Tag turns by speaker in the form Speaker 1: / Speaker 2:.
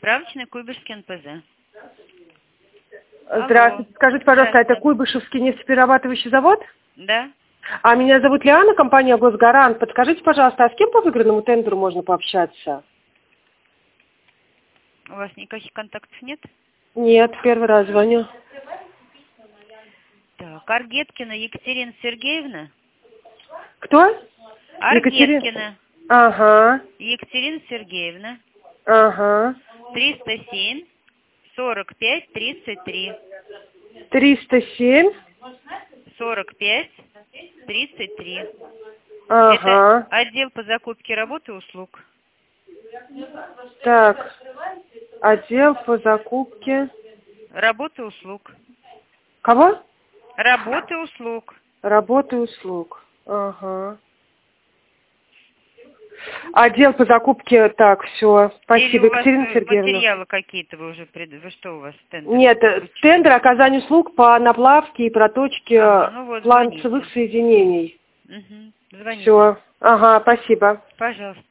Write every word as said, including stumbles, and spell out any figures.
Speaker 1: Справочный Куйбышевский эн пэ зэ.
Speaker 2: Здравствуйте. Скажите, пожалуйста,
Speaker 1: Здравствуйте.
Speaker 2: это Куйбышевский нефтеперерабатывающий завод?
Speaker 1: Да.
Speaker 2: А меня зовут Лиана, компания «Госгарант». Подскажите, пожалуйста, а с кем по выигранному тендеру можно пообщаться?
Speaker 1: У вас никаких контактов нет?
Speaker 2: Нет, первый раз звоню.
Speaker 1: Так, Аргеткина Екатерина Сергеевна.
Speaker 2: Кто?
Speaker 1: Аргеткина
Speaker 2: Екатерина. Ага.
Speaker 1: Екатерина Сергеевна.
Speaker 2: Ага.
Speaker 1: триста семь сорок пять тридцать три.
Speaker 2: триста семь.
Speaker 1: сорок пять тридцать три.
Speaker 2: Ага.
Speaker 1: Это отдел по закупке работы и услуг.
Speaker 2: Так. Отдел по закупке.
Speaker 1: Работы и услуг.
Speaker 2: Кого?
Speaker 1: Работы и услуг.
Speaker 2: Работы и услуг. Ага. Отдел по закупке, так, все. Спасибо,
Speaker 1: Или у вас
Speaker 2: Екатерина Сергеевна.
Speaker 1: материалы какие-то вы уже пред... Вы что у вас тендер?
Speaker 2: Нет, тендер оказания услуг по наплавке и проточке
Speaker 1: Ага, ну вот,
Speaker 2: фланцевых
Speaker 1: звоните.
Speaker 2: соединений.
Speaker 1: Угу. Звоните.
Speaker 2: Все. Ага, спасибо.
Speaker 1: Пожалуйста.